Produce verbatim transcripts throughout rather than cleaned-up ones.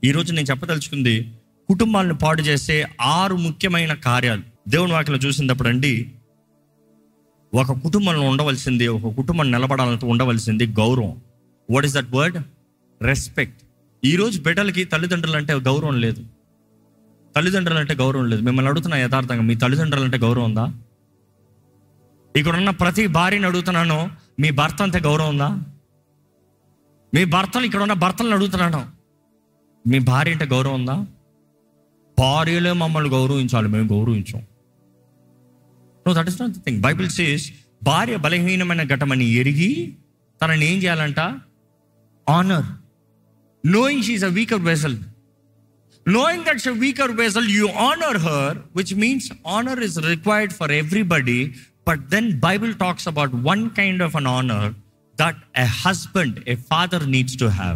ఈరోజు నేను చెప్పదలుచుకుంది కుటుంబాలను పాడు చేసే ఆరు ముఖ్యమైన కార్యాలు. దేవుని వాక్యలో చూసినప్పుడు అండి, ఒక కుటుంబంలో ఉండవలసింది, ఒక కుటుంబం నిలబడాలంటే ఉండవలసింది గౌరవం. What is that word? Respect. ఈరోజు బిడ్డలకి తల్లిదండ్రులు అంటే గౌరవం లేదు. తల్లిదండ్రులు అంటే గౌరవం లేదు. మిమ్మల్ని అడుగుతున్నా యథార్థంగా, మీ తల్లిదండ్రులు అంటే గౌరవం ఉందా? ఇక్కడ ఉన్న ప్రతి భార్యని అడుగుతున్నాను, మీ భర్త అంటే గౌరవం ఉందా? మీ భర్తలు, ఇక్కడ ఉన్న భర్తలను అడుగుతున్నాను, మీ భార్య అంటే గౌరవం ఉందా? భార్యలే మమ్మల్ని గౌరవించాలి, మేము గౌరవించాం. No, that is not the thing. Bible says భార్య బలహీనమైన ఘటమని ఎరిగి తనని ఏం చేయాలంట? Honour. Knowing she is a weaker vessel, knowing that she's a weaker vessel, you honor her, which means honor is required for everybody. But then Bible talks about one kind of an honor that a husband, a father needs to have.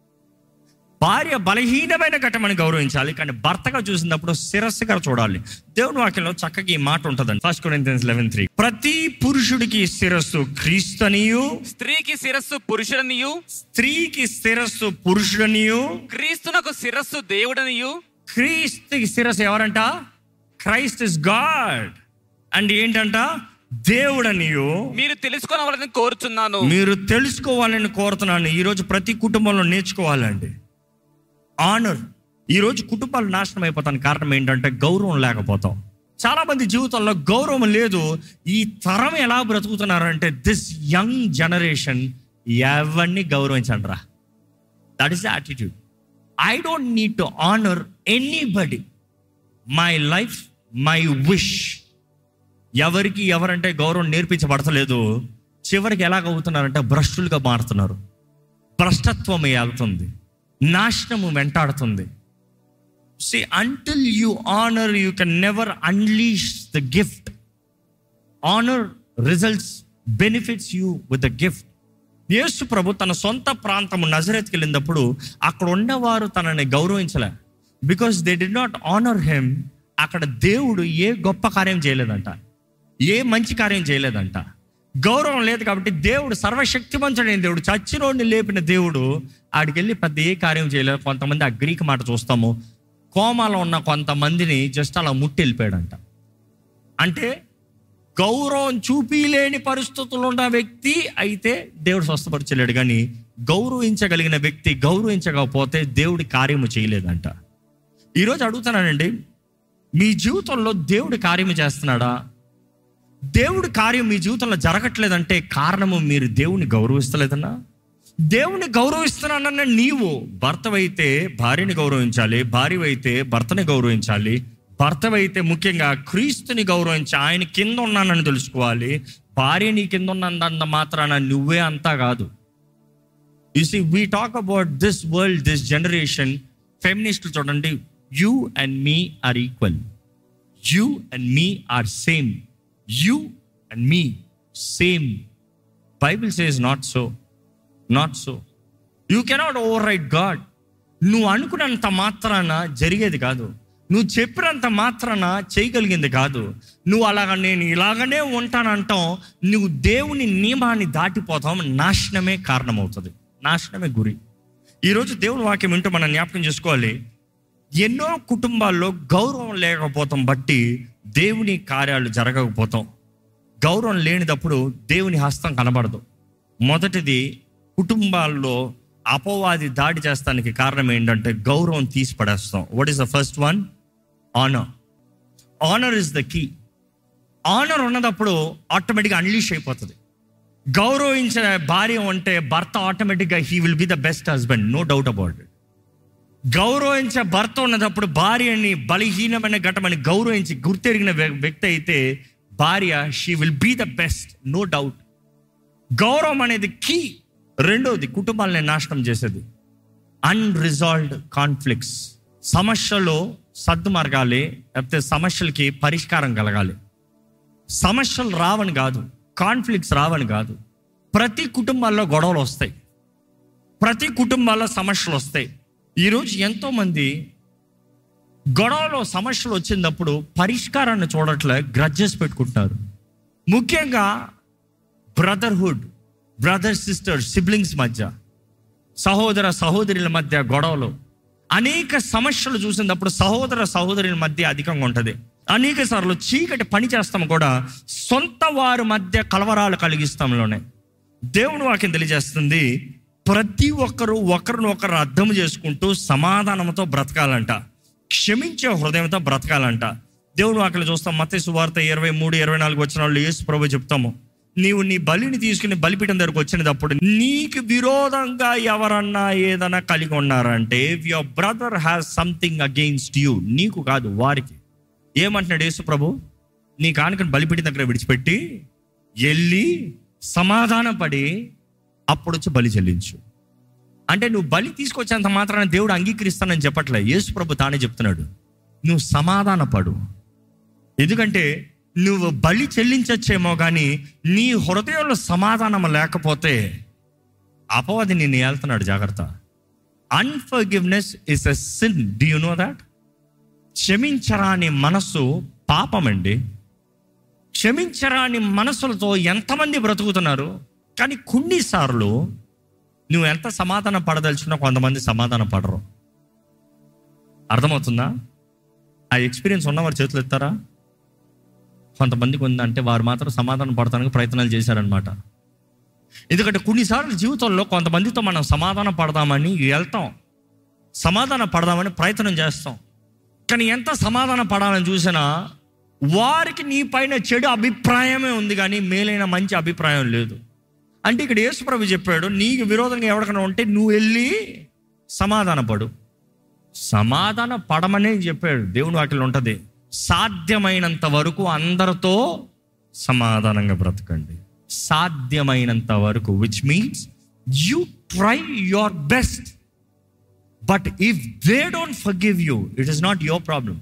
భార్య బలహీనమైన ఘటమని గౌరవించాలి, కానీ భర్తగా చూసినప్పుడు శిరస్సుగా చూడాలి. దేవుని వాక్యంలో చక్కగా ఈ మాట ఉంటుందండి. ఫస్ట్ కొరింథియన్స్ లెవెన్ త్రీ, ప్రతి పురుషుడికి శిరస్సు క్రీస్తునియు, స్త్రీకి శిరస్సు పురుషుడనియు, స్త్రీకి శిరస్సు పురుషుడనియు, క్రీస్తునకు శిరస్సు దేవుడనియు. క్రీస్తుకి శిరస్సు ఎవరంట? Christ is God. అండ్ ఏంటంట? దేవుడనియు మీరు తెలుసుకోవాలని కోరుచున్నాను. మీరు తెలుసుకోవాలని కోరుతున్నాను. ఈరోజు ప్రతి కుటుంబంలో నేర్చుకోవాలండి ఆనర్. ఈరోజు కుటుంబాలు నాశనం అయిపోతానికి కారణం ఏంటంటే గౌరవం లేకపోతాం. చాలా మంది జీవితంలో గౌరవం లేదు. ఈ తరం ఎలా బ్రతుకుతున్నారంటే, దిస్ యంగ్ జనరేషన్ ఎవరిని గౌరవించండి రా. That is the attitude. I don't need to honour anybody. My life, my wish. ఎవరికి ఎవరంటే గౌరవం నేర్పించబడతలేదు. చివరికి ఎలాగవుతున్నారంటే భ్రష్టులుగా మారుతున్నారు. భ్రష్టత్వం వెళ్తుంది, నాశనము వెంటాడుతుంది. See, until you honor, you can never unleash the gift. Honor results, benefits you with the gift. యేసు ప్రభు తన సొంత ప్రాంతము నజరేత్కి వెళ్ళినప్పుడు అక్కడ ఉన్నవారు తనని గౌరవించలే. Because they did not honour him. అక్కడ దేవుడు ఏ గొప్ప కార్యం చేయలేదంట, ఏ మంచి కార్యం చేయలేదంట. గౌరవం లేదు కాబట్టి దేవుడు సర్వశక్తివంతుడైన దేవుడు, చచ్చినోడిని లేపిన దేవుడు ఆడికి వెళ్ళి పెద్ద ఏ కార్యం చేయలేదు. కొంతమంది ఆ గ్రీక్ మాట చూస్తాము, కోమాలో ఉన్న కొంతమందిని జస్ట్ అలా ముట్టి వెళ్ళిపోయాడంట. అంటే గౌరవం చూపిలేని పరిస్థితుల్లో ఉన్న వ్యక్తి అయితే దేవుడు స్వస్థపరచలేడు, కానీ గౌరవించగలిగిన వ్యక్తి గౌరవించకపోతే దేవుడి కార్యము చేయలేదంట. ఈరోజు అడుగుతున్నానండి, మీ జీవితంలో దేవుడి కార్యము చేస్తున్నాడా? దేవుడి కార్యం మీ జీవితంలో జరగట్లేదంటే కారణము మీరు దేవుని గౌరవిస్తలేదన్నా. దేవుని గౌరవిస్తున్నానన్న నీవు భర్తవైతే భార్యని గౌరవించాలి, భార్యవైతే భర్తని గౌరవించాలి, భర్తవైతే ముఖ్యంగా క్రీస్తుని గౌరవించి ఆయన కింద ఉన్నానని తెలుసుకోవాలి. భార్య నీ కింద ఉన్నంత మాత్రాన నువ్వే అంతా కాదు. You see, we talk about this world, this generation. ఫెమినిస్టులు చూడండి, you and me are equal, you and me are same, you and me same. Bible says not so, not so. You cannot overwrite God. నువ్వు అనుకున్నంత మాత్రాన జరిగేది కాదు, నువ్వు చెప్పినంత మాత్రాన చేయగలిగింది కాదు. నువ్వు అలాగ నేను ఇలాగనే ఉంటానంటాం, నువ్వు దేవుని నియమాన్ని దాటిపోతాం, నాశనమే కారణమవుతుంది, నాశనమే గురి. ఈరోజు దేవుని వాక్యం వింటూ మనం జ్ఞాపకం చేసుకోవాలి, ఎన్నో కుటుంబాల్లో గౌరవం లేకపోతాం బట్టి దేవుని కార్యాలు జరగకపోతాం. గౌరవం లేనిదప్పుడు దేవుని హస్తం కనబడదు. మొదటిది, కుటుంబాల్లో అపవాది దాడి చేస్తానికి కారణం ఏంటంటే గౌరవం తీసి పడేస్తాం. What is the first one? Honour. Honour is the key. Honour ఉన్నదప్పుడు ఆటోమేటిక్గా అన్లీష్ అయిపోతుంది. గౌరవించిన భార్య అంటే భర్త ఆటోమేటిక్గా he will be the best husband, no doubt about it. గౌరవించే భర్త ఉన్నప్పుడు భార్యని బలహీనమైన ఘటమని గౌరవించి గుర్తెరిగిన వ్యక్తి అయితే భార్య she will be the best, no doubt. గౌరవం అనేది కీ. రెండోది, కుటుంబాలని నాశనం చేసేది అన్రిజాల్వ్డ్ కాన్ఫ్లిక్ట్స్. సమస్యలో సర్దు మరగాలి, లేకపోతే సమస్యలకి పరిష్కారం కలగాలి. సమస్యలు రావని కాదు, కాన్ఫ్లిక్ట్స్ రావని కాదు. ప్రతి కుటుంబాల్లో గొడవలు వస్తాయి, ప్రతి కుటుంబాల్లో సమస్యలు వస్తాయి. ఈరోజు ఎంతోమంది గొడవలో సమస్యలు వచ్చినప్పుడు పరిష్కారాన్ని చూడట్లే, గ్రడ్జెస్ పెట్టుకుంటున్నారు. ముఖ్యంగా బ్రదర్హుడ్, బ్రదర్ సిస్టర్ సిబ్లింగ్స్ మధ్య, సహోదర సహోదరుల మధ్య గొడవలు. అనేక సమస్యలు చూసినప్పుడు సహోదర సహోదరుల మధ్య అధికంగా ఉంటుంది. అనేక సార్లు చీకటి పని చేస్తాం కూడా సొంత వారి మధ్య కలవరాలు కలిగిస్తాంలోనే. దేవుని వాక్యం తెలియజేస్తుంది, ప్రతి ఒక్కరూ ఒకరిని ఒకరు అర్థం చేసుకుంటూ సమాధానంతో బ్రతకాలంట, క్షమించే హృదయంతో బ్రతకాలంట. దేవుని వాక్యం చూస్తాం, మత్తయి సువార్త ఇరవై మూడు ఇరవై నాలుగు వచనాల్లో యేసు ప్రభు చెప్తాము, నీవు నీ బలిని తీసుకుని బలిపీఠం దగ్గరకు వచ్చినప్పుడు నీకు విరోధంగా ఎవరన్నా ఏదైనా కలిగి ఉన్నారంటే, if your brother has something against you, నీకు కాదు వారికి. ఏమంటున్నాడు యేసు ప్రభు, నీ కానుకని బలిపీఠం దగ్గర విడిచిపెట్టి వెళ్ళి సమాధాన పడి అప్పుడు వచ్చి బలి చెల్లించు. అంటే నువ్వు బలి తీసుకొచ్చేంత మాత్రాన దేవుడు అంగీకరిస్తానని చెప్పట్లే. యేసు ప్రభు తానే చెప్తున్నాడు, నువ్వు సమాధాన పడు. ఎందుకంటే నువ్వు బలి చెల్లించచ్చేమో కానీ నీ హృదయంలో సమాధానం లేకపోతే అపవాది నిన్ను ఏళ్తున్నాడు. జాగ్రత్త. Unforgiveness is a sin. Do you know that? క్షమించరాని మనస్సు పాపమండి. క్షమించరాని మనసులతో ఎంతమంది బ్రతుకుతున్నారు. కానీ కొన్నిసార్లు నువ్వు ఎంత సమాధానం పడదలుచున్నా కొంతమంది సమాధానం పడరు. అర్థమవుతుందా? ఆ ఎక్స్పీరియన్స్ ఉన్నవారు చేతులు ఎత్తారా? కొంతమందికి ఉందంటే వారు మాత్రం సమాధానం పడటానికి ప్రయత్నాలు చేశారనమాట. ఎందుకంటే కొన్నిసార్లు జీవితంలో కొంతమందితో మనం సమాధానం పడదామని వెళ్తాం, సమాధానం పడదామని ప్రయత్నం చేస్తాం. కానీ ఎంత సమాధానం పడాలని చూసినా వారికి నీ పైన చెడు అభిప్రాయమే ఉంది కానీ మేలైన మంచి అభిప్రాయం లేదు. అంటే ఇక్కడ యేసు ప్రభు చెప్పాడు, నీకు విరోధంగా ఎవరికైనా ఉంటే నువ్వు వెళ్ళి సమాధాన పడు. సమాధాన పడమనే చెప్పాడు. దేవుని వాక్యంలో ఉంటుంది, సాధ్యమైనంత వరకు అందరితో సమాధానంగా బ్రతకండి. సాధ్యమైనంత వరకు, which means you try your best. But if they don't forgive you, it is not your problem.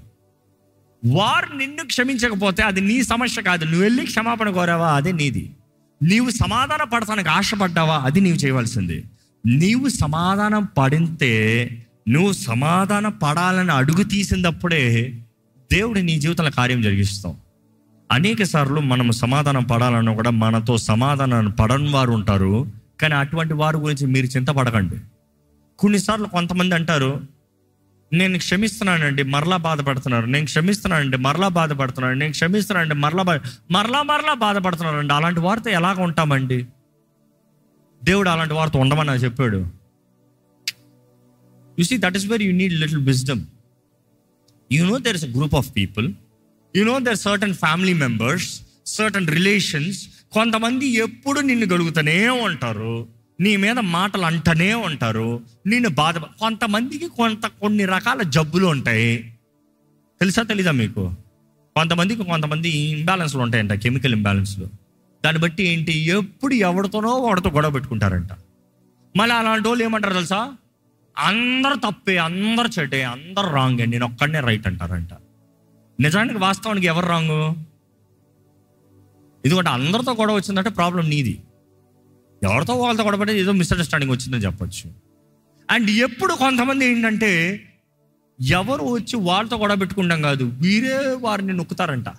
వారు నిన్ను క్షమించకపోతే అది నీ సమస్య కాదు. నువ్వు వెళ్ళి క్షమాపణ కోరావా, అదే నీది. నీవు సమాధాన పడటానికి ఆశపడ్డావా, అది నీవు చేయవలసింది. నీవు సమాధానం పడితే, నువ్వు సమాధాన పడాలని అడుగు తీసినప్పుడే దేవుడు నీ జీవితంలో కార్యం జరిగిస్తాం. అనేక సార్లు మనము సమాధానం పడాలన్నా కూడా మనతో సమాధానం పడని వారు ఉంటారు. కానీ అటువంటి వారి గురించి మీరు చింతపడకండి. కొన్నిసార్లు కొంతమంది అంటారు, నేను క్షమిస్తున్నానండి మరలా బాధపడుతున్నారు, నేను క్షమిస్తున్నానండి మరలా బాధపడుతున్నాను, నేను క్షమిస్తున్నానండి మరలా బా మరలా మరలా బాధపడుతున్నారండి. అలాంటి వారితో ఎలాగ ఉంటామండి? దేవుడు అలాంటి వారితో ఉండమని చెప్పాడు. You see, that is where you need little wisdom. You know there is a group of people, you know there certain family members, certain relations. కొంతమంది ఎప్పుడు నిన్ను గలుగుతూనే ఉంటారు, నీ మీద మాటలు అంటనే ఉంటారు, నిన్ను బాధ. కొంతమందికి కొంత కొన్ని రకాల జబ్బులు ఉంటాయి. తెలుసా తెలీదా మీకు? కొంతమందికి కొంతమంది ఇంబ్యాలెన్స్లు ఉంటాయంట, కెమికల్ ఇంబ్యాలెన్స్లు. దాన్ని బట్టి ఏంటి, ఎప్పుడు ఎవరితోనో వాడితో గొడవ పెట్టుకుంటారంట. మళ్ళీ అలాంటి వాళ్ళు ఏమంటారు తెలుసా, అందరు తప్పే, అందరు చెడ్డే, అందరు రాంగ్, నేను ఒక్కడనే రైట్ అంటారంట. నిజానికి వాస్తవానికి ఎవరు రాంగు? ఎందుకంటే అందరితో గొడవ వచ్చిందంటే ప్రాబ్లం నీది. ఎవరితో వాళ్ళతో గొడవపడే ఏదో మిస్అండర్స్టాండింగ్ వచ్చిందని చెప్పొచ్చు. అండ్ ఎప్పుడు కొంతమంది ఏంటంటే ఎవరు వచ్చి వాళ్ళతో గొడవ పెట్టుకుంటాం కాదు, వీరే వారిని నొక్కుతారంట,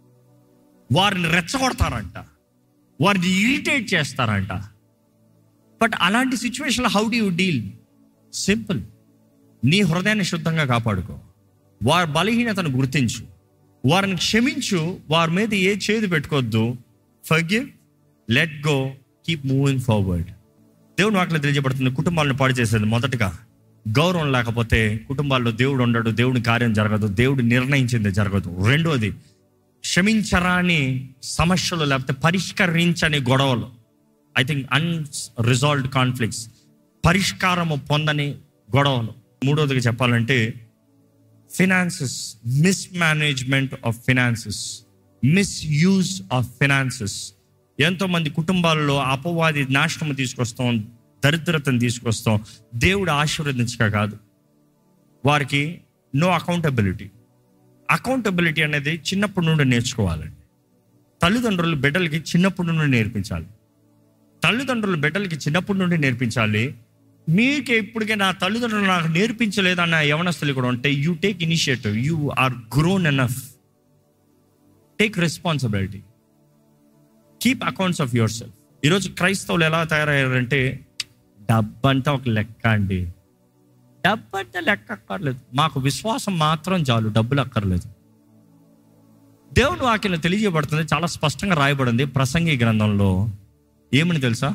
వారిని రెచ్చగొడతారంట, వారిని ఇరిటేట్ చేస్తారంట. బట్ అలాంటి సిచ్యువేషన్లో how do you deal? Simple, నీ హృదయాన్ని శుద్ధంగా కాపాడుకో, వారి బలహీనతను గుర్తించు, వారిని క్షమించు, వారి మీద ఏ చేదు పెట్టుకోవద్దు. Forgive, let go, keep moving forward. దేవుని వాక్యంలో తెలియజేయబడుతుంది, కుటుంబాలను పాడు చేసేది మొదటగా గౌరవం లేకపోతే కుటుంబాల్లో దేవుడు ఉండడు, దేవుని కార్యం జరగదు, దేవుడు నిర్ణయించింది జరగదు. రెండోది, క్షమించరాని సమస్యలు లేకపోతే పరిష్కరించని గొడవలు, ఐ థింక్ అన్రిజాల్వ్డ్ కాన్ఫ్లిక్ట్స్, పరిష్కారము పొందని గొడవలు. మూడోదిగా చెప్పాలంటే finances, mismanagement of finances, misuse of finances. ఎంతోమంది కుటుంబాల్లో అపవాది నాశనం తీసుకొస్తాం, దరిద్రతను తీసుకొస్తాం. దేవుడు ఆశీర్వదించక కాదు, వారికి నో అకౌంటబిలిటీ. అకౌంటబిలిటీ అనేది చిన్నప్పటి నుండి నేర్చుకోవాలండి. తల్లిదండ్రులు బిడ్డలకి చిన్నప్పటి నుండి నేర్పించాలి. తల్లిదండ్రులు బిడ్డలకి చిన్నప్పటి నుండి నేర్పించాలి. మీకు ఇప్పటికే నా తల్లిదండ్రులు నాకు నేర్పించలేదన్న యవనస్తులు కూడా ఉంటే, you take initiative, you are grown enough, take responsibility, keep accounts of yourself. ఈరోజు క్రైస్తవులు ఎలా తయారయ్యారంటే, డబ్బంతా ఒక లెక్క అండి, డబ్బు అంటే లెక్క అక్కర్లేదు, మాకు విశ్వాసం మాత్రం చాలు, డబ్బులు అక్కర్లేదు. దేవుని వాక్యం తెలియజేయబడుతుంది, చాలా స్పష్టంగా రాయబడింది ప్రసంగి గ్రంథంలో. ఏమని తెలుసా?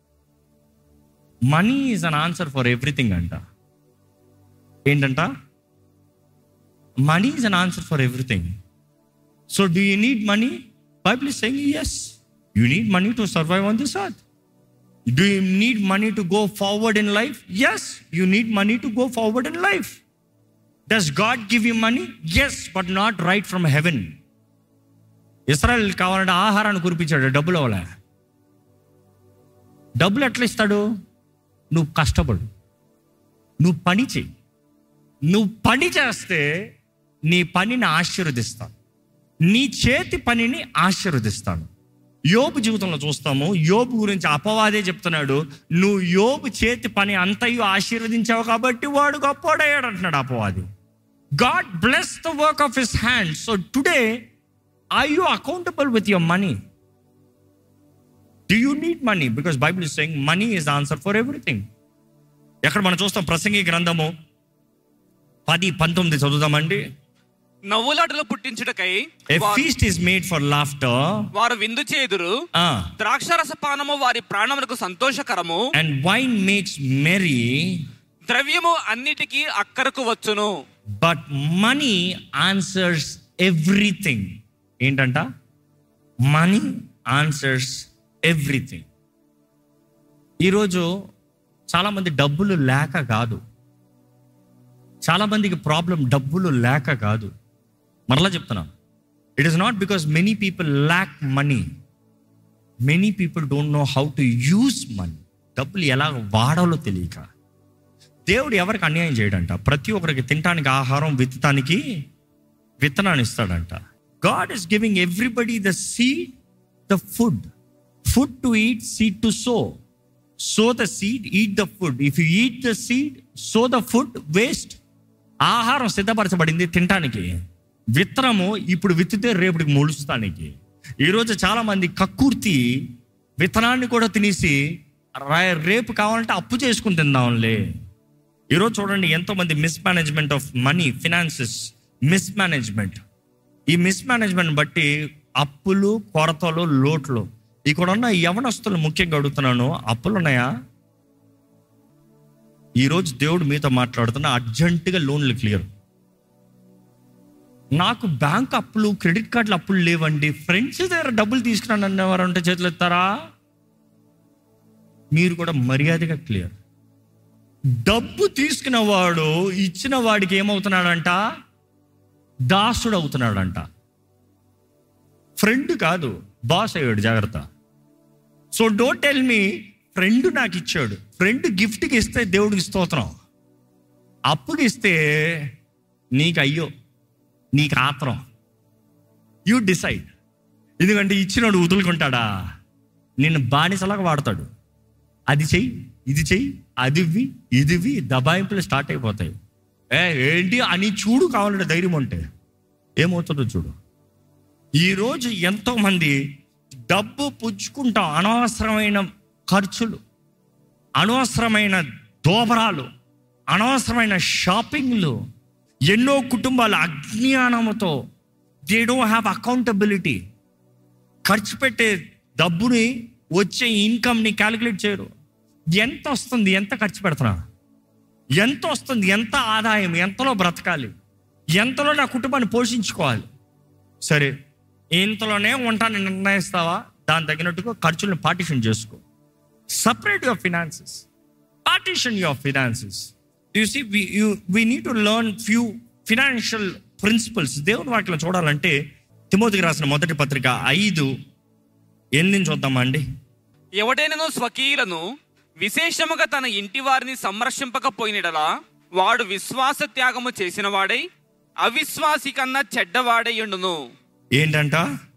Money is an answer for everything అంట. ఏంటంట? Money is an answer for everything. So do you need money? Bible is saying yes, you need money to survive on this earth. Do you need money to go forward in life? Yes, you need money to go forward in life. Does God give you money? Yes, but not right from heaven. ఇశ్రాయేల్ కావాలంటే ఆహారాన్ని కురిపించాడు, డబ్బులు అవ్వలే. డబ్బులు ఎట్లా ఇస్తాడు? నువ్వు కష్టపడు, నువ్వు పని చెయ్యి. నువ్వు పని చేస్తే నీ పనిని ఆశీర్వదిస్తాను, నీ చేతి పనిని ఆశీర్వదిస్తాను. యోబు జీవితంలో చూస్తాము, యోబు గురించి అపవాదే చెప్తున్నాడు, నువ్వు యోబు చేతి పని అంతయు ఆశీర్వదించావు కాబట్టి వాడు గొప్పోడయ్యాడు అంటున్నాడు అపవాది. God bless the work of his hand. So today are you accountable with your money? Do you need money? Because Bible is saying money is answer for everything. ఎక్కడ మనం చూస్తాం? ప్రసంగి గ్రంథము పది పంతొమ్మిది చదువుదామండి. నవ్వులాటలు పుట్టించుటకై A feast is made for laughter. వారు విందు చేదురు. Ah. ద్రాక్షరస పానము వారి ప్రాణములకు సంతోషకరము. And wine makes merry. ద్రవ్యము అన్నిటికీ అక్కరకు వచ్చును. But money answers everything. ఏంటంట? Money answers everything. ఈరోజు చాలామంది డబ్బులు లేక కాదు, చాలామందికి ప్రాబ్లం డబ్బులు లేక కాదు. మరలా చెప్తున్నా, it is not because many people lack money. Many people don't know how to use money. డబ్బులు ఎలా వాడాలో తెలియక. దేవుడు ఎవరికి అన్యాయం చేయడంట, ప్రతి ఒక్కరికి తినడానికి ఆహారం, విత్తడానికి విత్తనాన్ని ఇస్తాడంట. God is giving everybody the seed, the food. Food to eat, seed to sow. So the seed, eat the food. If you eat the seed, so the food, waste. ఆహారం సిద్ధపరచబడింది తినటానికి, విత్తనము ఇప్పుడు విత్తితే రేపటికి మొలుస్తానికి. ఈరోజు చాలా మంది కక్కుర్తి విత్తనాన్ని కూడా తినేసి రేపు కావాలంటే అప్పు చేసుకుని తిందాంలే. ఈరోజు చూడండి, ఎంతో మంది mismanagement of money, finances mismanagement. ఈ మిస్ మేనేజ్మెంట్ బట్టి అప్పులు, కొరతలు, లోట్లు. ఇక్కడ ఉన్న యవనస్తులు ముఖ్యంగా అడుగుతున్నాను, అప్పులు ఉన్నాయా? ఈరోజు దేవుడు మీతో మాట్లాడుతున్నా, అర్జెంటుగా లోన్లు క్లియర్. నాకు బ్యాంక్ అప్పులు, క్రెడిట్ కార్డులు అప్పులు లేవండి, ఫ్రెండ్స్ దగ్గర డబ్బులు తీసుకున్నాను అన్నవారు అంటే చేతులు ఎత్తారా? మీరు కూడా మర్యాదగా క్లియర్. డబ్బు తీసుకున్న వాడు ఇచ్చిన వాడికి ఏమవుతున్నాడంట? దాసుడు అవుతున్నాడంట. ఫ్రెండ్ కాదు, బాస్ అయ్యాడు. జాగ్రత్త. So don't tell me friend నాకు ఇచ్చాడు. ఫ్రెండ్ గిఫ్ట్కి ఇస్తే దేవుడికి స్తోత్రం, అప్పుకి ఇస్తే నీకు అయ్యో, నీకు ఆత్రం. You decide. ఎందుకంటే ఇచ్చినాడు వదులుకుంటాడా? నిన్ను బానిసలాగా వాడతాడు. అది చెయ్యి, ఇది చెయ్యి, అది ఇవ్వి, ఇది ఇవ్వి, దబాయింపులు స్టార్ట్ అయిపోతాయి. ఏ ఏంటి అని చూడు, కావాలంటే ధైర్యం ఉంటే ఏమవుతుందో చూడు. ఈరోజు ఎంతోమంది డబ్బు పుచ్చుకుంటాం, అనవసరమైన ఖర్చులు, అనవసరమైన దోబరాలు, అనవసరమైన షాపింగ్లు. ఎన్నో కుటుంబాలు అజ్ఞానంతో దే డోంట్ హ్యావ్ అకౌంటబిలిటీ. ఖర్చు పెట్టే డబ్బుని, వచ్చే ఇన్కమ్ని క్యాలిక్యులేట్ చేయరు. ఎంత వస్తుంది, ఎంత ఖర్చు పెడుతున్నా, ఎంత వస్తుంది, ఎంత ఆదాయం, ఎంతలో బ్రతకాలి, ఎంతలో నా కుటుంబాన్ని పోషించుకోవాలి. సరే, ఇంతలోనే ఉంటానని నిర్ణయిస్తావా? దాని తగినట్టుగా ఖర్చులను పార్టిషన్ చేసుకో. Separate your finances, partition your finances. You see we you we need to learn few financial principles. దేవుని వాటిలో చూడాలంటే తిమోతికి రాసిన మొదటి పత్రిక ఐదు ఎనిమిది చూద్దామా అండి. ఎవడైనను స్వకీయులను విశేషముగా తన ఇంటి వారిని సంరక్షింపకపోయినడలా వాడు విశ్వాస త్యాగము చేసిన వాడై అవిశ్వాసి కన్నా చెడ్డవాడై ఉండును. ఏంటంట?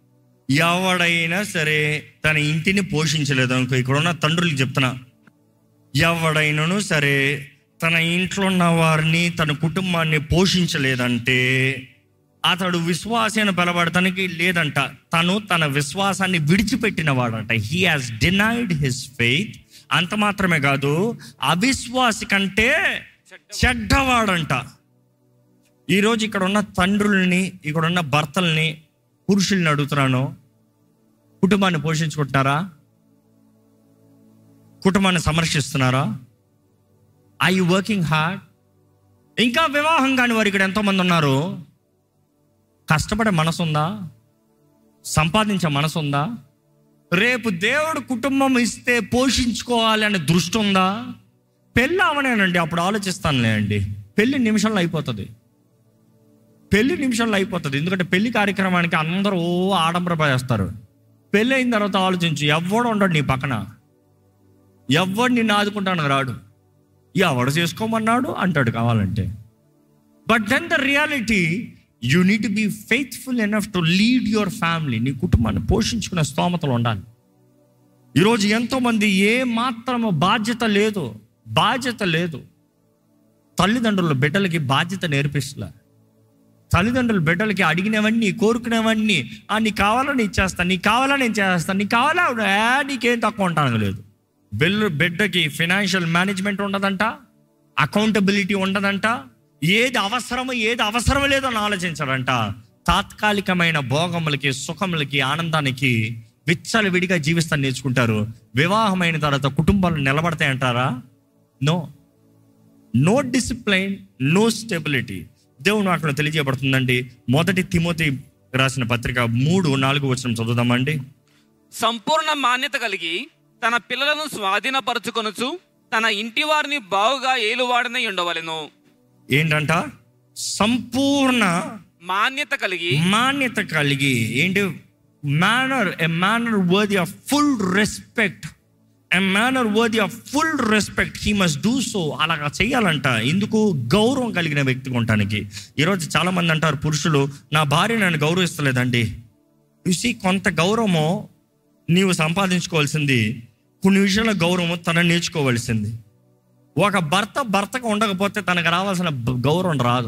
ఎవడైనా సరే తన ఇంటిని పోషించలేదు అనుకో, ఇక్కడ ఉన్న తండ్రులకు చెప్తున్నా, ఎవడైనాను సరే తన ఇంట్లో ఉన్న వారిని, తన కుటుంబాన్ని పోషించలేదంటే అతడు విశ్వాసి అని పిలబడటానికి లేదంట. తను తన విశ్వాసాన్ని విడిచిపెట్టిన వాడంట. He has denied his faith. అంత మాత్రమే కాదు, అవిశ్వాసి కంటే చెడ్డవాడంట. ఈరోజు ఇక్కడ ఉన్న తండ్రుల్ని, ఇక్కడ ఉన్న భర్తల్ని, పురుషుల్ని అడుగుతున్నాను, కుటుంబాన్ని పోషించుకుంటున్నారా? కుటుంబాన్ని సంరక్షిస్తున్నారా? I you working hard? ఇంకా వివాహం కాని వారు ఇక్కడ ఎంతోమంది ఉన్నారు. కష్టపడే మనసు ఉందా? సంపాదించే మనసు ఉందా? రేపు దేవుడు కుటుంబం ఇస్తే పోషించుకోవాలి అనే దృష్టి ఉందా? పెళ్ళి అవనేనండి, అప్పుడు ఆలోచిస్తానులే అండి. పెళ్ళి నిమిషంలో అయిపోతుంది. పెళ్లి నిమిషంలో అయిపోతుంది. ఎందుకంటే పెళ్లి కార్యక్రమానికి అందరూ ఓ ఆడంబర చేస్తారు. పెళ్ళి అయిన తర్వాత ఆలోచించు, ఎవడు ఉండడు నీ పక్కన, ఎవడు నిన్ను ఆదుకుంటాను రాడు, ఎవడు చేసుకోమన్నాడు అంటాడు కావాలంటే. But then the reality, you need to be faithful enough to lead your family. నీ కుటుంబాన్ని పోషించుకునే స్తోమతలు ఉండాలి. ఈరోజు ఎంతోమంది ఏ మాత్రము బాధ్యత లేదు, బాధ్యత లేదు. తల్లిదండ్రులు బిడ్డలకి బాధ్యత నేర్పిస్తున్నా. తల్లిదండ్రులు బిడ్డలకి అడిగినవన్నీ, కోరుకునేవన్నీ, ఆ నీకు కావాలని ఇచ్చేస్తాను, నీకు కావాలని నేను చేస్తాను, నీకు కావాలా నీకేం తక్కువ ఉంటాను లేదు. బిల్లు బిడ్డకి ఫైనాన్షియల్ మేనేజ్మెంట్ ఉండదంట, అకౌంటబిలిటీ ఉండదంట, ఏది అవసరమో ఏది అవసరం లేదో అని ఆలోచించారంట. తాత్కాలికమైన భోగములకి, సుఖములకి, ఆనందానికి విచ్చలు విడిగా జీవిస్తాను నేర్చుకుంటారు. వివాహమైన తర్వాత కుటుంబాలు నిలబడతాయంటారా? No no discipline, no stability. దేవుని వాక్యంలో తెలియజేయబడుతుందండి. మొదటి తిమోతి రాసిన పత్రిక మూడు నాలుగు వచనం చదువుదామండి. సంపూర్ణ మాన్యత కలిగి తన పిల్లలను స్వాధీనపరచుకొనుచు తన ఇంటి వారిని బాగుగా ఏలువాడనై ఉండవలెను. ఏంటంట? సంపూర్ణ మాన్యత కలిగి, మాన్యత కలిగి ఏంటి? Manner, a manner worthy of full respect, a manner worthy of full respect. He must do so. అలాగా చేయాలంట. ఎందుకు? గౌరవం కలిగిన వ్యక్తిగా ఉండటానికి. ఈరోజు చాలా మంది అంటారు, పురుషులు, నా భార్య నన్ను గౌరవిస్తలేదండి. చూసి కొంత గౌరవము నీవు సంపాదించుకోవాల్సింది, కొన్ని విషయాల గౌరవము తనని నేర్చుకోవాల్సింది. ఒక భర్త భర్తగా ఉండకపోతే తనకు రావాల్సిన గౌరవం రాదు.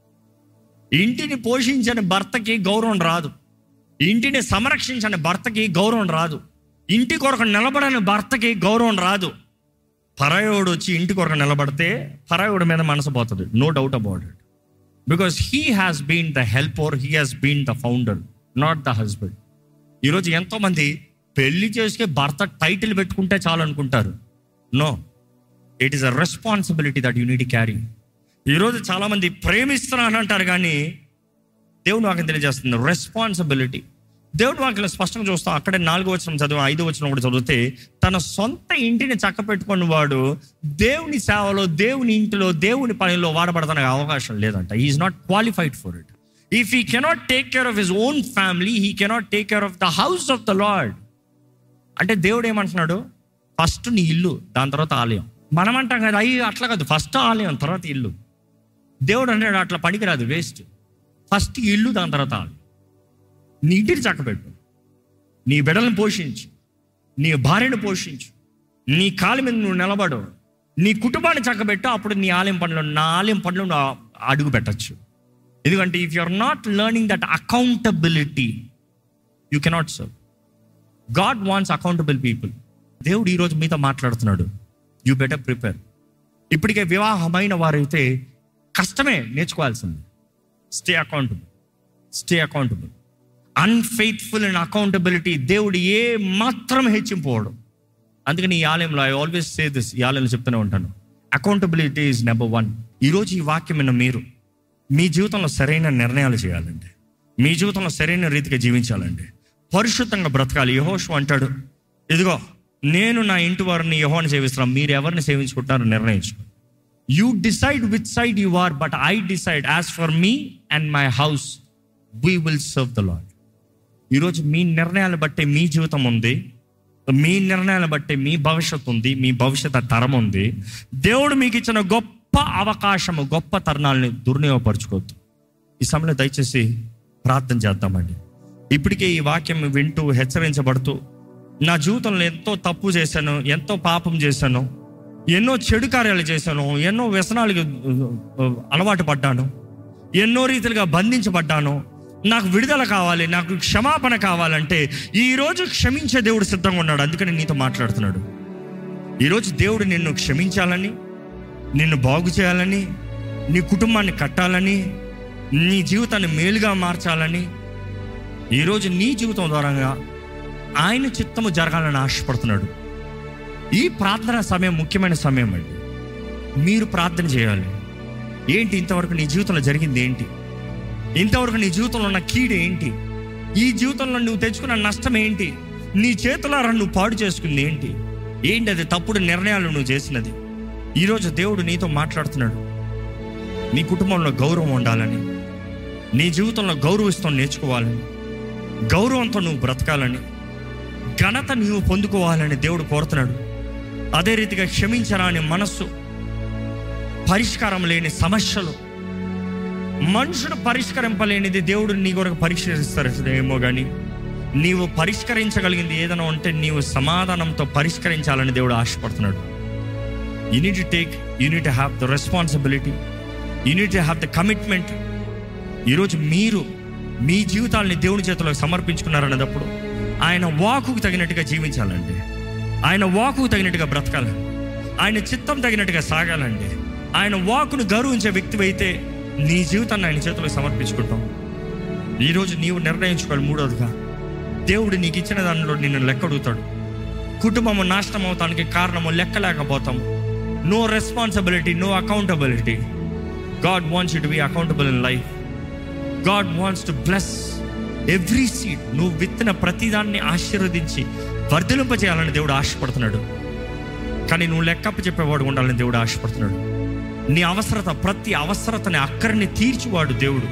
ఇంటిని పోషించని భర్తకి గౌరవం రాదు. ఇంటిని సంరక్షించని భర్తకి గౌరవం రాదు. ఇంటి కొరకు నిలబడని భర్తకి గౌరవం రాదు. పరాయోడు వచ్చి ఇంటి కొరకు నిలబడితే పరాయోడు మీద మనసు పోతుంది, no doubt about it. Because he has been the helper, he has been the founder, not the husband. ఈరోజు ఎంతోమంది పెళ్లి చేసుకే భర్త టైటిల్ పెట్టుకుంటే చాలు అనుకుంటారు. No, it is a responsibility that you need to carry. ఈరోజు చాలామంది ప్రేమిస్తున్నాను అంటారు, కానీ దేవుని వాక్యం తెలియజేస్తుంది రెస్పాన్సిబిలిటీ. దేవుడి వాక్యం స్పష్టంగా చూస్తాం. అక్కడే నాలుగో వచనం చదువు, ఐదో వచనం కూడా చదివితే, తన సొంత ఇంటిని చక్కపెట్టుకున్న వాడు దేవుని సేవలో, దేవుని ఇంటిలో, దేవుని పనిలో వాడబడతానికి అవకాశం లేదంట. He is not qualified for it. If he cannot take care of his own family, he cannot take care of the house of the Lord. అంటే దేవుడు ఏమంటున్నాడు? ఫస్ట్ నీ ఇల్లు, దాని తర్వాత ఆలయం. మనం అంటాం కదా, అయ్యి అట్లా కాదు, ఫస్ట్ ఆలయం తర్వాత ఇల్లు. దేవుడు అంటాడు అట్లా పనికిరాదు, వేస్ట్. ఫస్ట్ ఇల్లు, దాని తర్వాత ఆలయం. నీ ఇంటిని చక్కబెట్టు, నీ బిడ్డలను పోషించు, నీ భార్యను పోషించు, నీ కాలు మీద నువ్వు నిలబడు, నీ కుటుంబాన్ని చక్కబెట్టు. అప్పుడు నీ ఆలయం పనులు, నా ఆలయం పనులు నువ్వు అడుగు పెట్టచ్చు. ఎందుకంటే if you are not learning that accountability, you cannot serve. God wants accountable people. దేవుడు ఈరోజు మీతో మాట్లాడుతున్నాడు. You better prepare. ఇప్పటికే వివాహమైన వారైతే కష్టమే, నేర్చుకోవాల్సింది. Stay accountable, stay accountable. Unfaithful and accountability దేవుడు ఏ మాత్రం హెచ్చింపోవడం. అందుకని ఈ ఆలయంలో ఐ ఆల్వేస్ సే దిస్, ఈ ఆలయంలో చెప్తూనే ఉంటాను, అకౌంటబిలిటీ ఈజ్ నెంబర్ వన్. ఈరోజు ఈ వాక్యమైన మీరు మీ జీవితంలో సరైన నిర్ణయాలు చేయాలండి. మీ జీవితంలో సరైన రీతిగా జీవించాలండి. పరిశుద్ధంగా బ్రతకాలి. యెహోషువ అంటాడు, ఇదిగో నేను నా ఇంటి వారిని యెహోవాను సేవిస్తున్నాను, మీరు ఎవరిని సేవించుకుంటున్నారో నిర్ణయించుకో. You decide which side you are, but I decide as for me and my house we will serve the Lord. ఈరోజు మీ నిర్ణయాలు బట్టే మీ జీవితం ఉంది, మీ నిర్ణయాలు బట్టే మీ భవిష్యత్తు ఉంది, మీ భవిష్యత్ తరం ఉంది. దేవుడు మీకు ఇచ్చిన గొప్ప అవకాశము, గొప్ప తరుణాలని దుర్వినియోగపరచుకోవద్దు. ఈ సమయంలో దయచేసి ప్రార్థన చేద్దామండి. ఇప్పటికే ఈ వాక్యం వింటూ హెచ్చరించబడుతూ, నా జీవితంలో ఎంతో తప్పు చేశాను, ఎంతో పాపం చేశాను, ఎన్నో చెడు కార్యాలు చేశాను, ఎన్నో వ్యసనాలకు అలవాటు పడ్డాను, ఎన్నో రీతిలుగా బంధించబడ్డాను, నాకు విడుదల కావాలి, నాకు క్షమాపణ కావాలంటే ఈరోజు క్షమించే దేవుడు సిద్ధంగా ఉన్నాడు. అందుకని నీతో మాట్లాడుతున్నాడు. ఈరోజు దేవుడు నిన్ను క్షమించాలని, నిన్ను బాగు చేయాలని, నీ కుటుంబాన్ని కట్టాలని, నీ జీవితాన్ని మేలుగా మార్చాలని, ఈరోజు నీ జీవితం ద్వారా ఆయన చిత్తము జరగాలని ఆశపడుతున్నాడు. ఈ ప్రార్థన సమయం ముఖ్యమైన సమయం అండి. మీరు ప్రార్థన చేయాలి. ఏంటి ఇంతవరకు నీ జీవితంలో జరిగింది ఏంటి? ఇంతవరకు నీ జీవితంలో ఉన్న కీడు ఏంటి? ఈ జీవితంలో నువ్వు తెచ్చుకున్న నష్టం ఏంటి? నీ చేతులారా నువ్వు పాడు చేసుకుంది ఏంటి? ఏంటి అది తప్పుడు నిర్ణయాలు నువ్వు చేసినది? ఈరోజు దేవుడు నీతో మాట్లాడుతున్నాడు. నీ కుటుంబంలో గౌరవం ఉండాలని, నీ జీవితంలో గౌరవిస్తాం నేర్చుకోవాలని, గౌరవంతో నువ్వు బ్రతకాలని, ఘనత నువ్వు పొందుకోవాలని దేవుడు కోరుతున్నాడు. అదే రీతిగా క్షమించరాని మనస్సు, పరిష్కారం లేని సమస్యలు, మనుషుడు పరిష్కరింపలేనిది దేవుడు నీ కొరకు పరిష్కరిస్తారు ఏమో కానీ, నీవు పరిష్కరించగలిగింది ఏదైనా ఉంటే నీవు సమాధానంతో పరిష్కరించాలని దేవుడు ఆశపడుతున్నాడు. You need to take, you need to have the responsibility, you need to have the commitment. ఈరోజు మీరు మీ జీవితాలని దేవుని చేతిలో సమర్పించుకున్నారన్నప్పుడు ఆయన వాకుకు తగినట్టుగా జీవించాలండి. ఆయన వాకుకు తగినట్టుగా బ్రతకాలండి. ఆయన చిత్తం తగినట్టుగా సాగాలండి. ఆయన వాకును గౌరవించే వ్యక్తి అయితే నీ జీవితాన్ని ఆయన చేతిలో సమర్పించుకుంటాం. ఈరోజు నీవు నిర్ణయించుకోవాలి. మూడవదిగా, దేవుడు నీకు ఇచ్చిన దానిలో నిన్ను లెక్క అడుగుతాడు. కుటుంబము నాశనం అవటానికి కారణము లెక్క లేకపోతాము. No responsibility, no accountability. God wants you to be accountable in life. God wants to bless every seed. నువ్వు విత్తిన ప్రతిదాన్ని ఆశీర్వదించి వర్ధిలింపజేయాలని దేవుడు ఆశపడుతున్నాడు. కానీ నువ్వు లెక్కప్ప చెప్పేవాడు ఉండాలని దేవుడు ఆశపడుతున్నాడు. నీ అవసరత, ప్రతి అవసరతని, అక్కడిని తీర్చివాడు దేవుడు.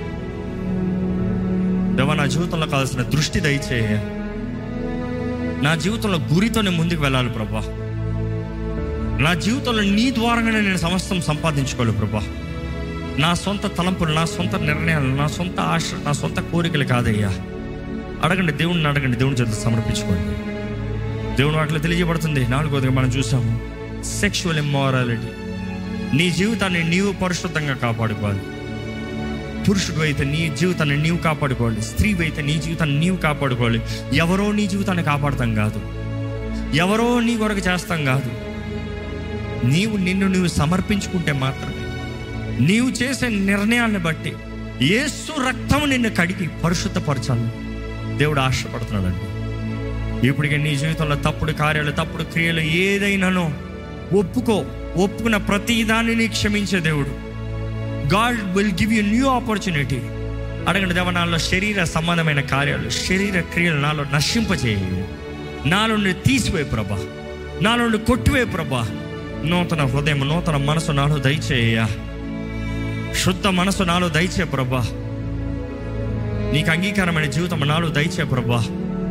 దేవా, నా జీవితంలో కావాల్సిన దృష్టి దయచేయ. నా జీవితంలో గురితోనే ముందుకు వెళ్ళాలి ప్రభా. నా జీవితంలో నీ ద్వారానే నేను సమస్తం సంపాదించుకోవాలి ప్రభా. నా సొంత తలంపులు, నా సొంత నిర్ణయాలు, నా సొంత ఆశ, నా సొంత కోరికలు కాదయ్యా. అడగండి, దేవుడిని అడగండి, దేవుని చేత సమర్పించుకోండి. దేవుని వాటిలో తెలియజేయబడుతుంది. నాలుగోదిగా మనం చూసాము, సెక్షువల్ ఇమ్మారాలిటీ. నీ జీవితాన్ని నీవు పరిశుద్ధంగా కాపాడుకోవాలి. పురుషుడు అయితే నీ జీవితాన్ని నీవు కాపాడుకోవాలి. స్త్రీ అయితే నీ జీవితాన్ని నీవు కాపాడుకోవాలి. ఎవరో నీ జీవితాన్ని కాపాడుతాం కాదు, ఎవరో నీ కొరకు చేస్తాం కాదు. నీవు నిన్ను నువ్వు సమర్పించుకుంటే మాత్రమే, నీవు చేసే నిర్ణయాన్ని బట్టి యేసు రక్తం నిన్ను కడిగి పరిశుద్ధపరచాలి దేవుడు ఆశపడుతున్నాడండి. ఇప్పటికే నీ జీవితంలో తప్పుడు కార్యాలు, తప్పుడు క్రియలు ఏదైనానో ఒప్పుకో. ఒప్పుకున్న ప్రతి దానిని క్షమించే దేవుడు. God will give you new opportunity. అడగండి, దేవ నాలో శరీర సంబంధమైన కార్యాలు, శరీర క్రియలు నాలో నశింపచేయి. నాలో తీసివే ప్రభా, నాలో కొట్టివే ప్రభా. నూతన హృదయం, నూతన మనసు నాలో దయచేయ. శుద్ధ మనసు నాలో దయచే ప్రభా. నీకు అంగీకారమైన జీవితం నాలో దయచే ప్రభా.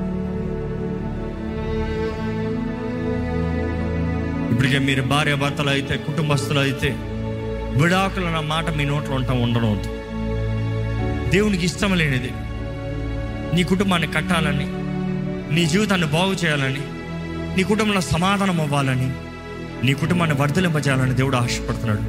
ఇప్పటికే మీరు భార్య భర్తలు అయితే, కుటుంబస్తులు అయితే, విడాకులు అన్న మాట మీ నోట్లో ఉంటా ఉండడం. దేవునికి ఇష్టం లేనిది నీ కుటుంబాన్ని కట్టాలని, నీ జీవితాన్ని బాగు చేయాలని, నీ కుటుంబంలో సమాధానం అవ్వాలని, నీ కుటుంబాన్ని వర్ధలింపజేయాలని దేవుడు ఆశపడుతున్నాడు.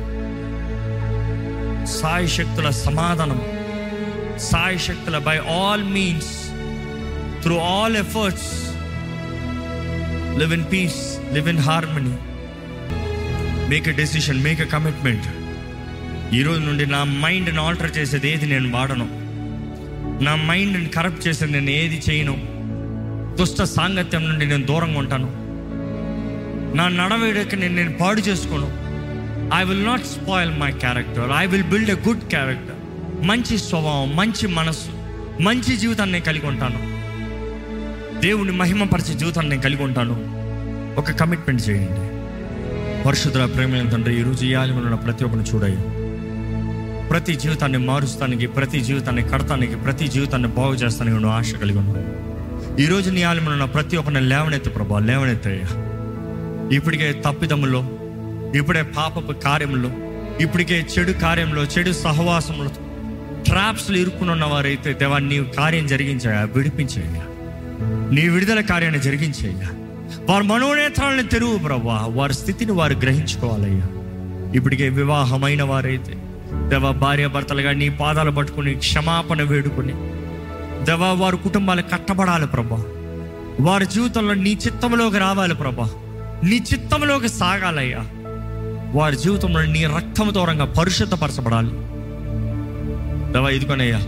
సాయి శక్తుల సమాధానం, సాయి శక్తుల by all means, through all efforts, live in peace, live in harmony. Make a decision, make a commitment. ఈరోజు నుండి నా మైండ్ని ఆల్టర్ చేసేది ఏది నేను వాడను. నా మైండ్ని కరప్ట్ చేసేది నేను ఏది చేయను. దుష్ట సాంగత్యం నుండి నేను దూరంగా ఉంటాను. నా నడవడికి నేను నేను పాడు చేసుకోను. I will not spoil my character. I will build a good character. మంచి స్వభావం, మంచి మనస్సు, మంచి జీవితాన్ని నేను కలిగి ఉంటాను. దేవుని మహిమపరిచే జీవితాన్ని నేను కలిగి ఉంటాను. ఒక కమిట్మెంట్ చేయండి. పరిశుద్ధ ప్రేమ తండ్రి, ఈరోజు ఈ ఆలయంలో ఉన్న ప్రతి ఒక్కరిని చూడయ్యా. ప్రతి జీవితాన్ని మారుస్తానికి, ప్రతి జీవితాన్ని కడతానికి, ప్రతి జీవితాన్ని బాగు చేస్తానికి నువ్వు ఆశ కలిగి ఉన్నావు. ఈరోజు నీ ఆలయంలో ఉన్న ప్రతి ఒక్కరిని లేవనెత్తి ప్రభా, లేవనెత్తయ్యా. ఇప్పటికే తప్పిదములో, ఇప్పుడే పాపపు కార్యంలో, ఇప్పటికే చెడు కార్యంలో, చెడు సహవాసంలో, ట్రాప్స్లో ఇరుక్కుని ఉన్న వారైతే దేవా నీ కార్యం జరిగించాయా, విడిపించాయ్యా. నీ విడుదల కార్యాన్ని జరిగించాయ్యా. వారి మనోనేత్రాలను తెరువు ప్రభా. వారి స్థితిని వారు గ్రహించుకోవాలయ్యా. ఇప్పటికే వివాహమైన వారైతే దేవా భార్య భర్తలుగా నీ పాదాలు పట్టుకుని క్షమాపణ వేడుకుని దేవా వారి కుటుంబాలు కట్టబడాలి ప్రభా. వారి జీవితంలో నీ చిత్తంలోకి రావాలి ప్రభా. నీ చిత్తంలోకి సాగాలయ్యా. వారి జీవితంలో నీ రక్తం దూరంగా పరిశుద్ధపరచబడాలి. దేవా ఇదిగోనయ్యా,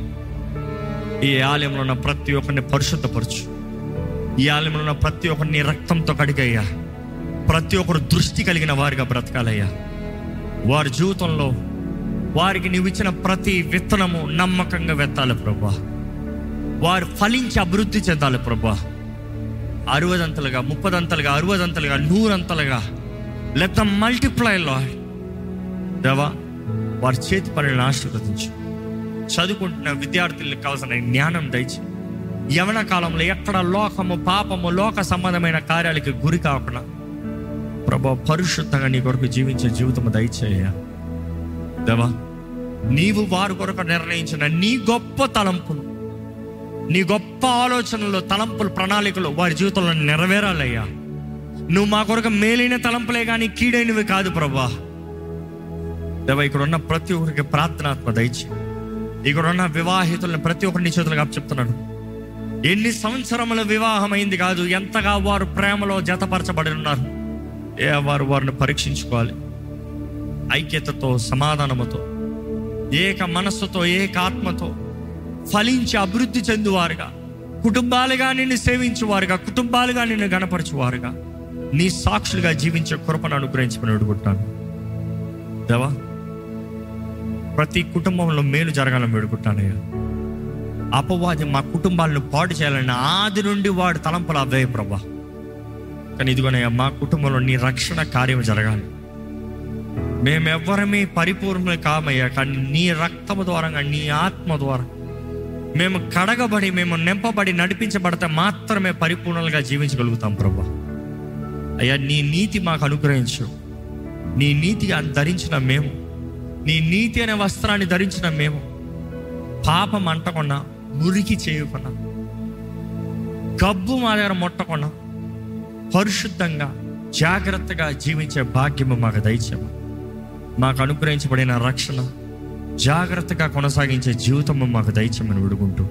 ఈ ఆలయంలో ఉన్న ప్రతి ఒక్కరిని పరిశుద్ధపరచు. ఈ ఆలయంలో ఉన్న ప్రతి ఒక్కరిని నీ రక్తంతో కడిగయ్యా. ప్రతి ఒక్కరు దృష్టి కలిగిన వారిగా బ్రతకాలయ్యా. వారి జీవితంలో వారికి నీవు ఇచ్చిన ప్రతి విత్తనము నమ్మకంగా వెత్తాలి ప్రభువా. వారు ఫలించి అభివృద్ధి చెందాలి ప్రభువా. అరవదంతలుగా, ముప్పదంతలుగా, అరవదంతలుగా, నూరంతలుగా లెట్ ద మల్టిప్లై లార్డ్. దేవా వారి చేతి పనులను ఆశీర్వదించు. చదువుకుంటున్న విద్యార్థులకు కావాల్సిన జ్ఞానం దయచి, యవన కాలంలో ఎక్కడ లోకము, పాపము, లోక సంబంధమైన కార్యాలకి గురి కాకుండా ప్రభువా పరిశుద్ధంగా నీ కొరకు జీవించే జీవితం దయచేయ. దేవా నీవు వారి కొరకు నిర్ణయించిన నీ గొప్ప తలంపులు, నీ గొప్ప ఆలోచనలు, తలంపులు, ప్రణాళికలు వారి జీవితంలో నెరవేరాలయ్యా. నువ్వు మా కొరకు మేలైన తలంపులే కానీ కీడైనవి కాదు ప్రభువా. దేవా ఇక్కడ ఉన్న ప్రతి ఒక్కరికి ప్రార్థనాత్మ దయచి, ఇక్కడ ఉన్న వివాహితులను ప్రతి ఒక్కరిని చేతులుగా చెప్తున్నాను. ఎన్ని సంవత్సరముల వివాహం అయింది కాదు, ఎంతగా వారు ప్రేమలో జతపరచబడి ఉన్నారు. ఏ వారు వారిని పరీక్షించుకోవాలి. ఐక్యతతో, సమాధానముతో, ఏక మనస్సుతో, ఏక ఆత్మతో ఫలించి అభివృద్ధి చెందువారుగా, కుటుంబాలుగా నిన్ను సేవించువారుగా, కుటుంబాలుగా నిన్ను గణపరచువారుగా, నీ సాక్షులుగా జీవించే కృపను అనుగ్రహించమని వేడుకుంటాను. దేవా ప్రతి కుటుంబంలో మేలు జరగాలని వేడుకుంటానయ్యా. అపవాది మా కుటుంబాలను పాడు చేయాలని ఆది నుండి వాడు తలంపులు అవే ప్రభా. కానీ ఇదిగోనయ్యా, మా కుటుంబంలో నీ రక్షణ కార్యం జరగాలి. మేమెవ్వరమే పరిపూర్ణులు కామయ్యా, కానీ నీ రక్తము ద్వారా, నీ ఆత్మ ద్వారా మేము కడగబడి, మేము నింపబడి, నడిపించబడితే మాత్రమే పరిపూర్ణంగా జీవించగలుగుతాం ప్రభా. అయ్యా నీ నీతి మాకు అనుగ్రహించు. నీ నీతి ధరించిన మేము, నీ నీతి అనే వస్త్రాన్ని ధరించిన మేము పాపం అంటకుండా, మురికి చేయకుండా, గబ్బు మా దగ్గర ముట్టకుండా పరిశుద్ధంగా, జాగ్రత్తగా జీవించే భాగ్యము మాకు దయచేమ. మాకు అనుగ్రహించబడిన రక్షణ, జాగ్రత్తగా కొనసాగించే జీవితము మాకు దయచేమని వేడుకుంటూ,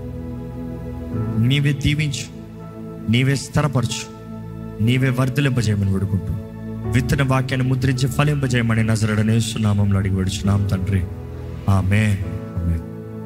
నీవే దీవించు, నీవే స్థిరపరచు, నీవే వర్ధలింపజేయమని వేడుకుంటూ, విత్తన వాక్యాన్ని ముద్రించి ఫలింపజేయమని నజరేయుడైన యేసు నామములో అడిగి వేడుచున్నాం తండ్రి, ఆమేన్.